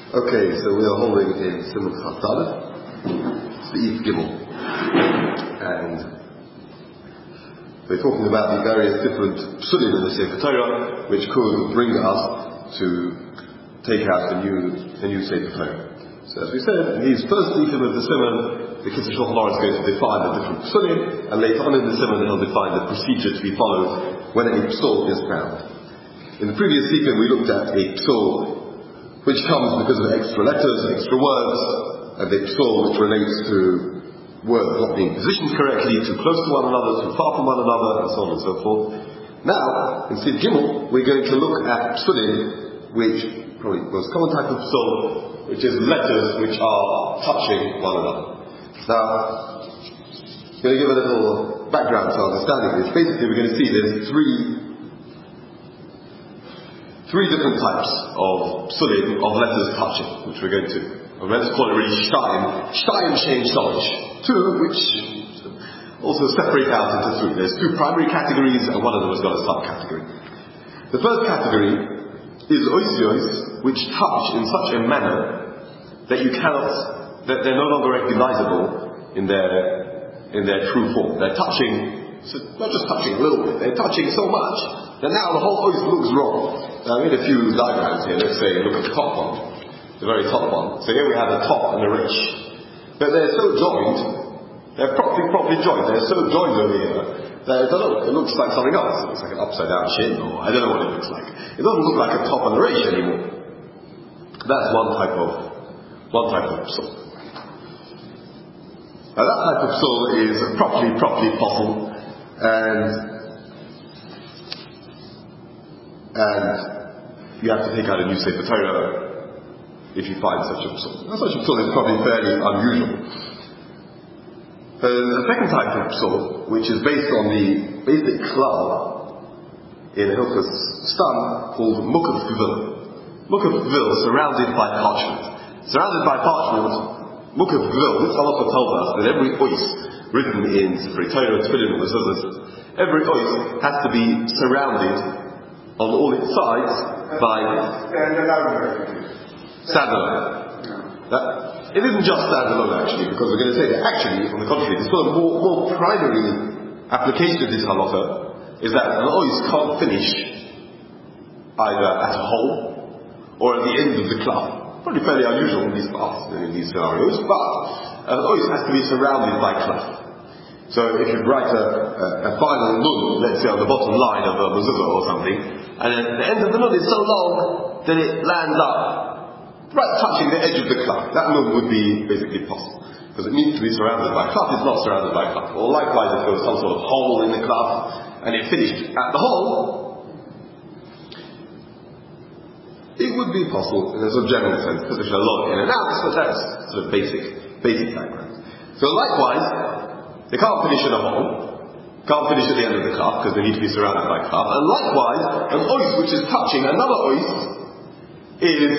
Okay, so we are holding in Simon Chaf-Dalet. It's the Eve Gimel. And we're talking about the various different psulim in the Sefer Torah which could bring us to take out a new Sefer Torah. So as we said, in these first Eve of the Simon, the Kitzur Shulchan Aruch is going to define the different psulim, and later on in the Simon he'll define the procedure to be followed when a psul is found. In the previous Eve we looked at a psul which comes because of extra letters, extra words, and the psul which relates to words not being positioned correctly, too close to one another, too far from one another, and so on and so forth. Now, in Siv Gimel, we're going to look at psulim, which probably the most common type of psul, which is letters which are touching one another. Now, I'm going to give a little background to understanding this. Basically, we're going to see there's three different types of psulim, of letters touching, which we're going to, let's call it really shtayim shein shalosh, two which also separate out into three. There's two primary categories, and one of them has got a subcategory. The first category is oisios, which touch in such a manner that that they're no longer recognizable in their true form. They're touching, so not just touching a little bit, they're touching so much that now the whole ois looks wrong. Now I made a few diagrams here. Let's say, look at the top one, the very top one. So here we have a top and a resh. But they're so joined, they're properly joined. They're so joined over here that it looks like something else. It looks like an upside down shin, or I don't know what it looks like. It doesn't look like a top and a resh anymore. That's one type of psul. Now that type of psul is properly possible, and you have to take out a new Sefer Torah if you find such a psul. Now such a psul is probably fairly unusual. The second type of psul, which is based on the basic klal in Hilchos Stam called Mukaf Gvil. Mukaf Gvil, surrounded by parchment. Surrounded by parchment, Mukaf Gvil, this halacha tells us that every ois written in Sefer Torah, Tefillin, or Mezuzahs, every ois has to be surrounded on all its sides by standalone. It isn't just standalone actually, because we're going to say that actually, on the contrary, the sort of more primary application of this halacha is that an ois can't finish either at a hole or at the end of the cloth. Probably fairly unusual in these parts, in these scenarios, but an ois has to be surrounded by cloth. So if you write a final nun, let's say on the bottom line of a mezuzah or something, and then the end of the nun is so long that it lands up right touching the edge of the cloth, that nun would be basically possible, because it needs to be surrounded by cloth. It's not surrounded by cloth. Or likewise, if there was some sort of hole in the cloth and it finished at the hole, it would be possible in a sort of general sense, because there's a lot in and out. So that's sort of basic background. So likewise, they can't finish in a hole, can't finish at the end of the cloth, because they need to be surrounded by cloth. And likewise, an ois which is touching another ois is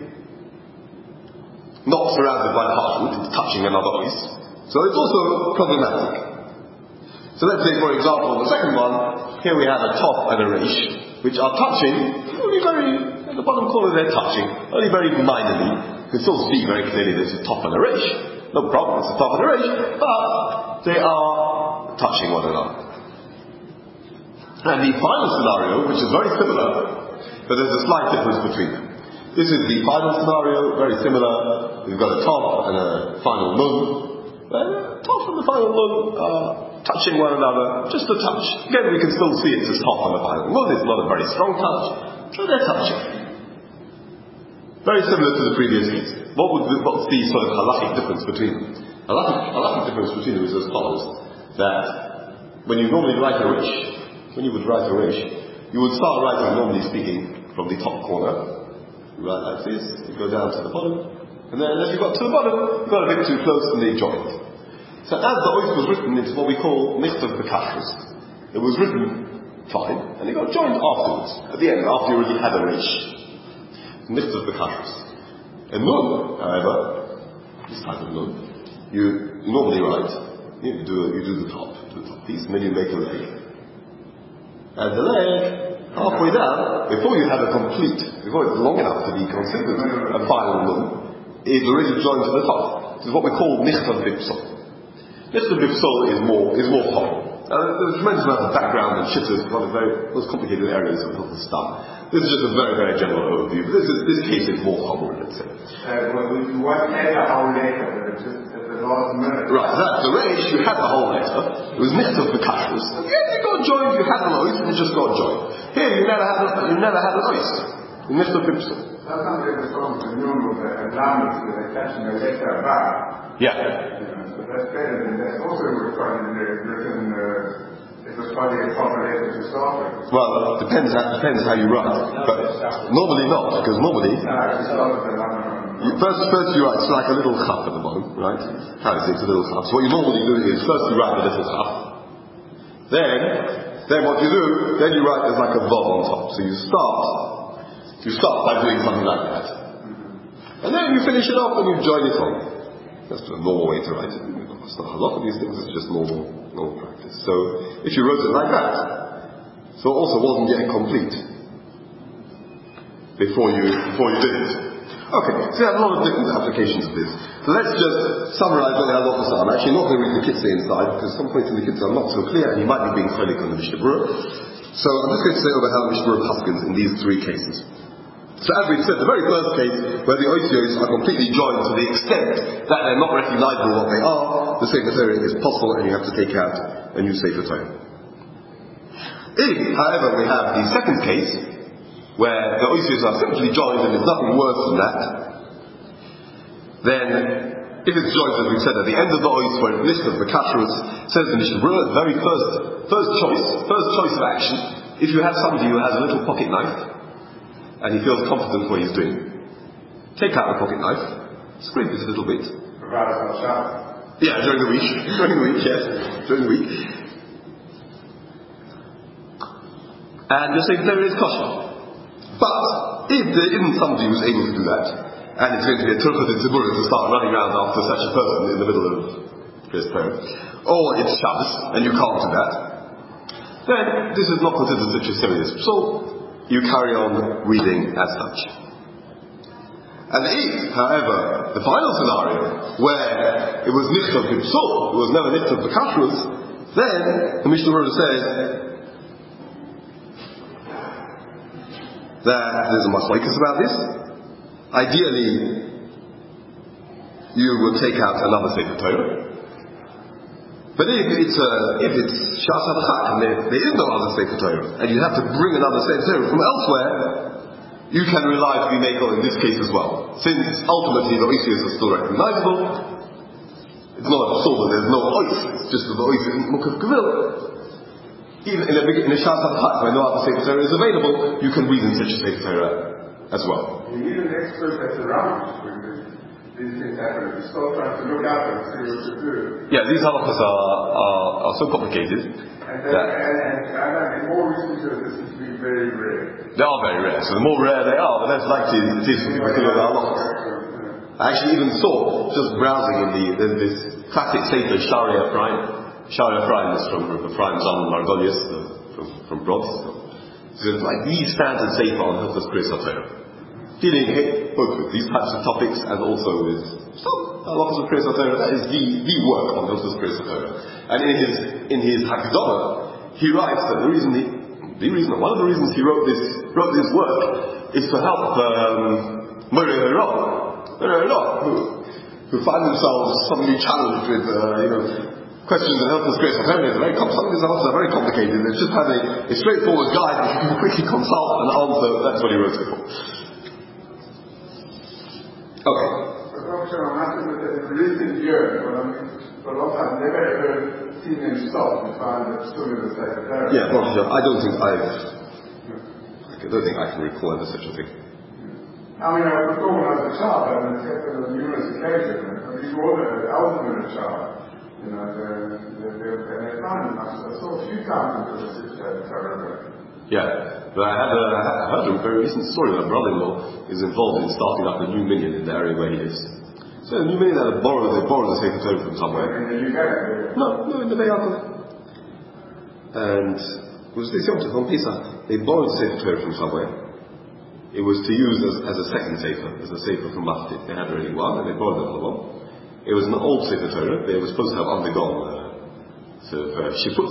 not surrounded by parchment, it's touching another ois. So it's also problematic. So let's say, for example, on the second one, here we have a top and a resh, which are touching, only very, at the bottom corner they're touching, only very minorly. You can still see very clearly there's a top and a resh. No problem, it's a top and a resh, but they are touching one another. And the final scenario, which is very similar, but there's a slight difference between them. This is the final scenario, very similar. We've got a top and a final nun. The top and the final nun are touching one another, just a touch. Again, we can still see it's a top and the final nun. It's not a very strong touch, but they're touching. Very similar to the previous case. What's the sort of halachic difference between them? Halachic difference between them is as follows: that when you normally write a resh, you would start writing, normally speaking, from the top corner. You write like this, you go down to the bottom, and then as you got to the bottom, you got a bit too close and they joined. So as the ois was written, it's what we call michtav b'kashrus. It was written fine, and it got joined afterwards, at the end, after you already had a resh. Michtav b'kashrus. A nun, however, this type of nun, you normally write, you do the top piece, and then you make a leg. And the leg halfway down, before it's long enough to be considered a final nun, it's already joined to the top. This is what we call nichtav bipsol. Nichtav bipsol is more common. There's a tremendous amount of background and shittas, one of the most complicated areas of the stuff. This is just a very, very general overview, but this case is more common, let's say. What had the whole letter? Just at the last minute. Right, that's the Reish, you had the whole letter. It was nichtav b'kashrus. You got joined, you had an oath, and you just got joined. Here, you never had an oath. Nichtav bipsol. That's not the problem with the normal allowance with attaching a letter back. Yeah. So that's better than that. Also required in the written, it was probably a proper letter to start with. Well, depends how you write. But normally not, because normally first you write, it's like a little chaf at the bottom, right? How is it? It's a little chaf. So what you normally do is first you write a little chaf. Then what you do, then you write there's like a vav on top. So you start by doing something like that. And then you finish it off and you join it on. That's the normal way to write it. It's not a lot of these things, it's just normal practice. So if you wrote it like that, so it also wasn't yet complete before you did it. Okay, so you have a lot of different applications of this. So let's just summarize what the halachas are. I'm actually not going to read the kitzah inside because some points in the kitzah are not so clear and you might be being chalik on the Mishnah Berurah. So I'm just going to say over how the Mishnah Berurah paskins in these three cases. So as we said, the very first case where the oisios are completely joined to the extent that they're not recognizable what they are, the Sefer Torah is possible and you have to take out a new Sefer Torah. If, however, we have the second case where the oisios are simply joined and there's nothing worse than that, then if it's joined, as we've said, at the end of the ois where it's listed the kashrus, says the Mishnah Berurah, the very first choice of action, if you have somebody who has a little pocket knife, and he feels confident what he's doing, take out the pocket knife, scrape it a little bit. Yeah, during the week. During the week. And the Sefer Torah is kosher. But if there isn't somebody who's able to do that, and it's going to be a turchat tzibura to start running around after such a person in the middle of Kriyas Torah, or it's Shabbos and you can't do that, then this is not considered such a serious. So you carry on reading as such. And if, however, the final scenario, where it was nichtav b'psul, it was never nichtav b'kashrus, then the Mishnah Berurah says that there's a machlokes about this. Ideally, you would take out another Sefer Torah. But if it's Shas HaChak and there is no other Sefer Torah, and you have to bring another Sefer Torah from elsewhere, you can rely to be Mekel in this case as well. Since ultimately the oisios are still recognizable, it's not a psul that there's no ois, it's just that the ois isn't Mukaf Gavil. Even in a Shas HaChak where no other Sefer Torah is available, you can read in such a Sefer Torah as well. You need an expert that's around when these things happen. You're still trying to look out and see what to do. Yeah, these halachas are so complicated. And in more recent years, this is being very rare. They are very rare. So the more rare they are, the less likely it is to be particular halachas. I actually even saw, just browsing in this classic Sefer Sharia Ephraim. Sharia Ephraim is from Ephraim Zalman Margolius, from Brodsk. So it's like the standard Sefer on Hilchos Kriyas HaTorah. Dealing both with these types of topics and also with some halachas of Kriyas HaTorah. That is the work on Hilchos Kriyas HaTorah. And in his Haggadah, he writes that one of the reasons he wrote this work is to help Morei Hora, who find themselves suddenly challenged with questions in Hilchos Kriyas HaTorah. Some of these halachas are very complicated. It's just have a straightforward guide that you can quickly consult and answer. That's what he wrote it for. Okay. In recent years, but also I've never ever seen him stop and find that still in the Sefer Torah. Yeah, I don't think I can recall ever such a thing. I mean, I recall when I was a child, and it happened on numerous occasions. Before the ultimate child, and I found him. I saw a few times into the Sefer Torah. Yeah, but I heard a very recent story. My brother-in-law is involved in starting up a new minyan in the area where he lives. So a new minyan that they borrow the Sefer Torah from somewhere. In the UK? No, in the Bay Yaakov. And it was this Yom Tov on Pesach. they borrowed the Sefer Torah from somewhere. It was to use as a second Sefer, as a Sefer from Machtit. They had already one, and they borrowed another one. It was an old Sefer Torah. They were supposed to have undergone shiputs,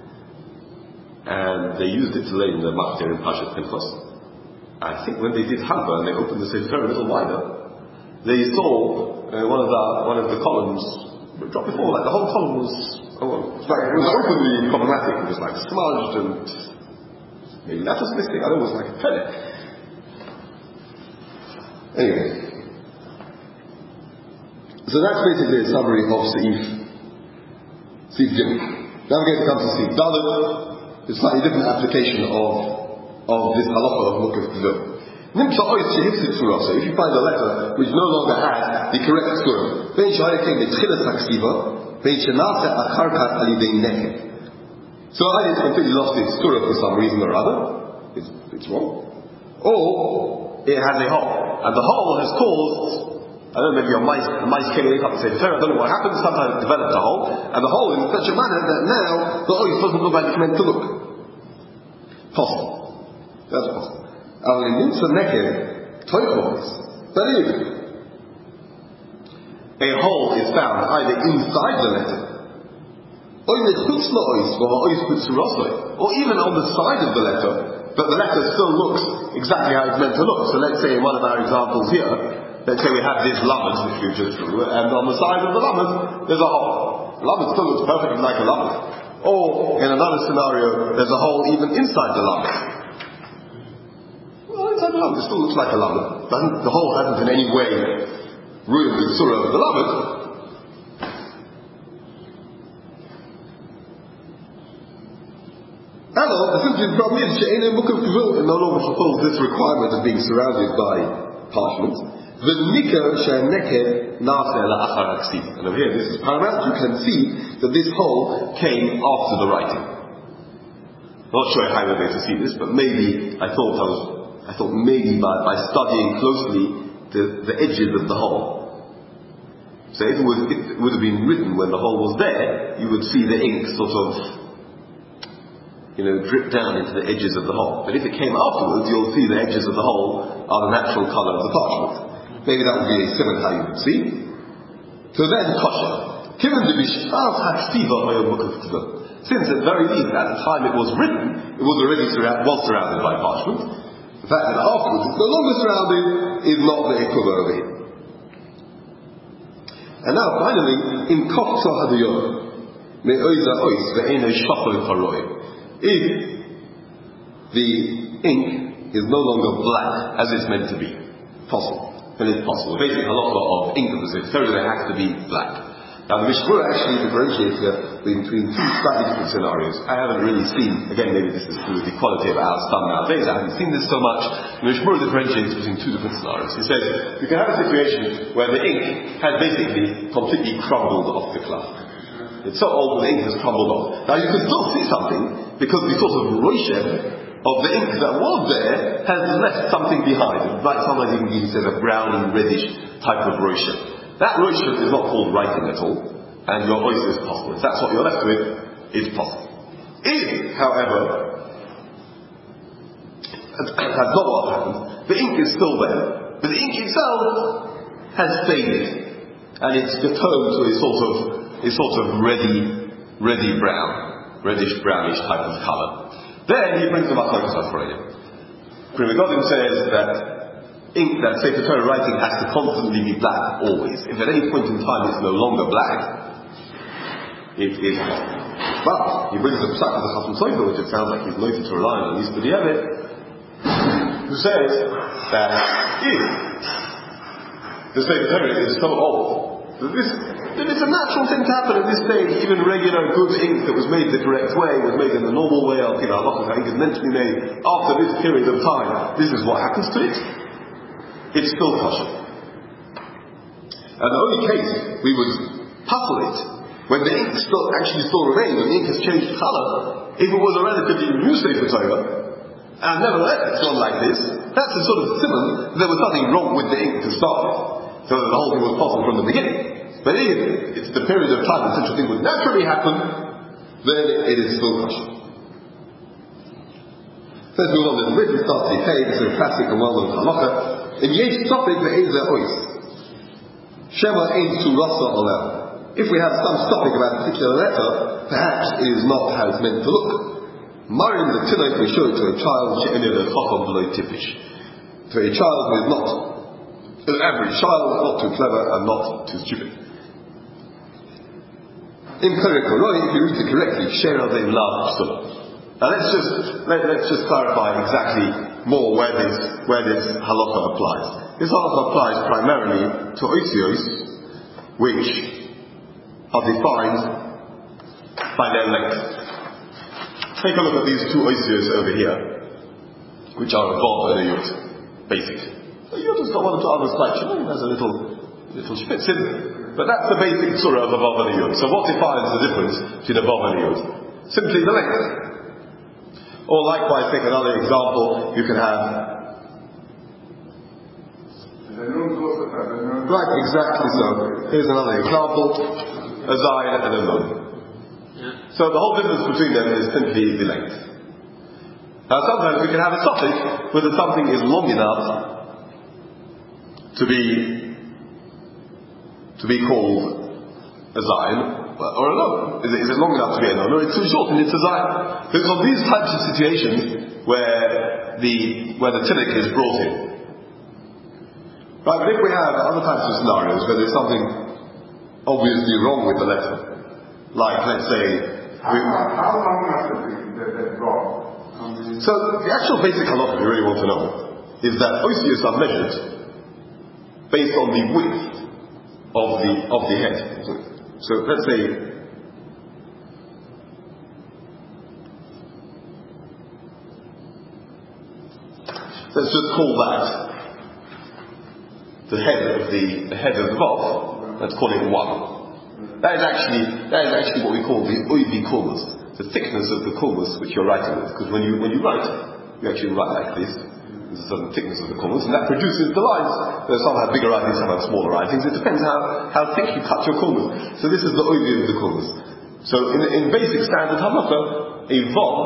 and they used it to lay in the Machtir in Pashat Pinchas. I think when they did Hagba and they opened the Sefer Torah a little wider, they saw one of the columns drop before, like the whole column was openly problematic. It was like smudged and maybe that was missing. I don't know, it was like a panic. Anyway, so that's basically a summary of Seif Gimel. Now we're going to come to Seif Dalet. It's a slightly different application of this halacha of Mukaf Kvil. So if you find a letter which no longer has the correct surah, so either it's completely lost its surah for some reason or other, it's wrong, or it has a hole, and the hole has caused, I don't know, maybe a mice came in up and said, I don't know what happened, sometimes it developed a hole, and the hole is in such a manner that now the oil doesn't look like it's meant to look. Possible. That's possible. But if a hole is found either inside the letter, or even on the side of the letter, but the letter still looks exactly how it's meant to look. So let's say in one of our examples here, let's say we have this lamed which we've just drew, and on the side of the lamed there's a hole. The lamed still looks perfectly like a lamed. Or in another scenario, there's a hole even inside the lamed. Inside the lamed, it still looks like a lamed. The hole hasn't in any way ruined the surah of the lamed. Hello, the simple problem is it no longer fulfills this requirement of being surrounded by parchment. The nikar she'neker na'aseh la'achar haksiva. And over here, this is paramount. You can see that this hole came after the writing. Not sure how we're going to see this, but maybe I thought maybe by studying closely the edges of the hole. So if it would have been written when the hole was there, you would see the ink sort of, drip down into the edges of the hole. But if it came afterwards, you'll see the edges of the hole are the natural colour of the parchment. Maybe that would be a similar how you would see. So then, kosher. Since at the very least, at the time it was written, it was already surrounded by parchment. The fact that afterwards it's no longer surrounded is not the equivalent over here. And now finally, in Koch Tzahadiyot, me'oiza ois ve'eno shachol karoy. If the ink is no longer black as it's meant to be, possible. Then it's possible. Basically, a lot of ink of the Sefer Torah has to be black. Now, the Mishmur actually differentiates here between two slightly different scenarios. I haven't really seen, again, maybe this is through the quality of our stuff nowadays, I haven't seen this so much. The Mishmur differentiates between two different scenarios. He says, you can have a situation where the ink has basically completely crumbled off the cloth. It's so old the ink has crumbled off. Now, you can still see something, because the sort of roshem of the ink that was there has left something behind. Like sometimes even he says a browny, reddish type of roshem. That roshem is not called writing at all, and your voice is possible. If that's what you're left with, it's possible. If, however, that's not what happens, the ink is still there, but the ink itself has faded, and it's turned to a sort of reddy brown, reddish brownish type of colour. Then he brings the Matzah Safroya. Pri Megadim says that ink that Sefer Torah writing has to constantly be black always. If at any point in time it's no longer black, it is black. But he brings the Psak of the Chasam Sofer, which it sounds like he's noted to rely on, at least for the Eved, who says that if the Sefer Torah is so old that it's a natural thing to happen at this stage. Even regular good ink that was made the correct way, was made in the normal way of halachas, how ink is meant to be made after this period of time. This is what happens to it. It's still kosher. And the only case we would puzzle it when the ink still remains, when the ink has changed colour, if it was a relatively new Sefer Torah, and nevertheless it's gone like this, that's a sort of simon that there was nothing wrong with the ink to start with, so that the whole thing was possible from the beginning. But if it's the period of time that such a thing would naturally happen, then it is still kosher. Let's move on a little bit. We start the page. This is a classic and well-known halacha. In yesh topic ve'ezeh ois. Shema ein surasa olel. If we have some topic about a particular letter, perhaps it is not how it's meant to look. Marim the tinok, we show it to a child, she'enir the chacham below tipish. To a child who is not an average child, not too clever and not too stupid. In Koroi, if you read it correctly, Shera de la Psula. Now let's just clarify exactly more where this halacha applies. This halacha applies primarily to oisios, which are defined by their length. Take a look at these two oisios over here, which are a vav and a yud, basically. The yud has got one or two other slight shimon, there's a little spitz in, but that's the basic surah of a vav and a yud. So what defines the difference between a vav and a yud? Simply the length. Or likewise, take another example, you can have... Right, exactly so. Here's another example, a zayin and a nun. So the whole difference between them is simply the length. Now sometimes we can have a suffix whether something is long enough to be called a zayin, or a nun. Is it long enough to be a nun, or it's too short and it's a zayin? Because of these types of situations where the tinnik is brought in. Right, but if we have other types of scenarios where there's something obviously wrong with the letter, like let's say... How long must it be that they've got? So the actual basic halacha, if you really want to know, is that oisios are measured based on the width of the head. So let's say let's just call that the head of the vav. Let's call it 1. That is actually what we call the oivi kulmus, the thickness of the kulmus which you're writing with. Because when you write, you actually write like this. There's a certain thickness of the kulmus, and that produces the lines. Some have bigger writings, some have smaller writings. It depends how thick you cut your kulmus. So this is the oivi of the kulmus. So in basic standard halacha, a vav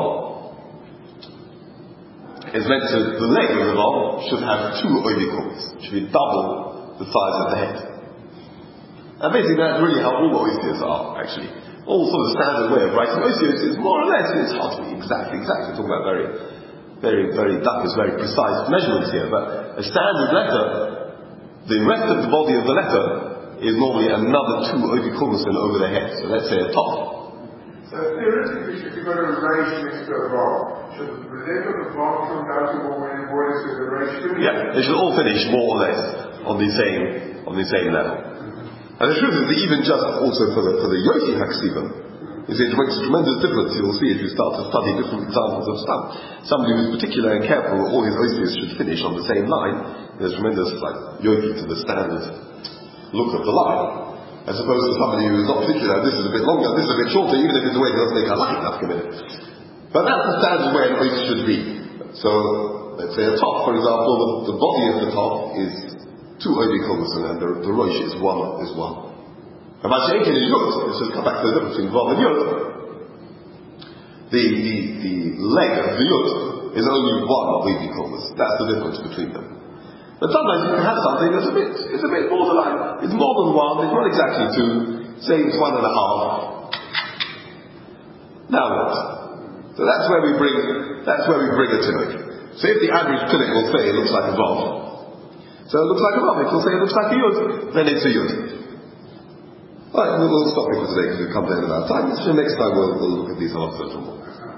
is meant to, the leg of the vav should have 2 oivi kulmus. Should be double the size of the head. And basically that's really how all oisios are, actually. All sort of standard way of writing oisios is more or less, it's hard to be exactly. We're talking about very precise measurements here, but a standard letter, the rest of the body of the letter is normally another 2 oviculmusin over the head. So let's say a top. So theoretically, if you've got a range next to a vav, should the leg of the vav come down to one voice with the range finish? Yeah, they should all finish more or less on the same level. And the truth is that even just also for the Yosi Haksiva, it makes a tremendous difference. You'll see if you start to study different examples of stuff. Somebody who's particular and careful that all his oisios should finish on the same line, there's tremendous yogi to the standard look of the line. As opposed to somebody who's not particular, this is a bit longer, this is a bit shorter, even if it's the way it doesn't make a line enough committed. But that's the standard way an ois should be. So, let's say a top, for example, the body of the top is 2 oviculmusin and the rosh is 1. And by changing the yud, let's just come back to the difference between vav and yud. The leg of the yud is only 1 oviculmus. That's the difference between them. But sometimes you can have something that's a bit borderline. It's more than 1, it's not exactly 2, say it's 1.5. Now what? So that's where we bring a tinnik. So if the average tinnik will say it looks like a vav, so it looks like a vav, it will say it looks like a yud, then it's a yud. Alright, we'll stop here for today because we've come to the end of our time. So next time we'll look at these half-circle.